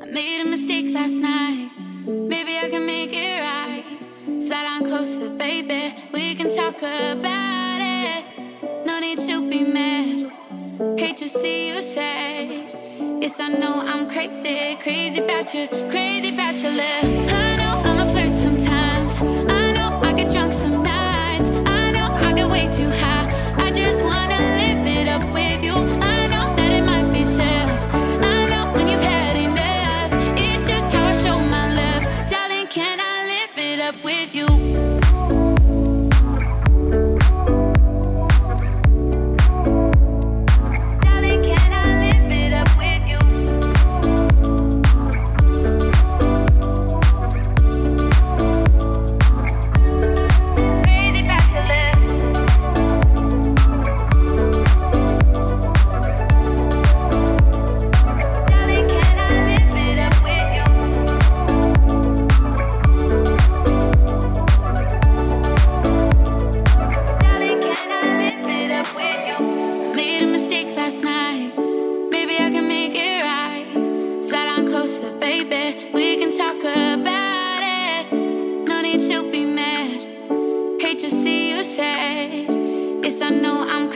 Made a mistake last night. Maybe I can make it right. Slide on closer, baby. We can talk about it. No need to be mad. Hate to see you sad. Yes, I know I'm crazy, crazy about you, crazy about your love. I know I'm a flirt sometimes. I know I get drunk some nights. I know I get way too high. I just wanna live it up with you. I know that it might be tough. I know when you've had enough. It's just how I show my love. Darling, can I live it up with you? Yes, I know I'm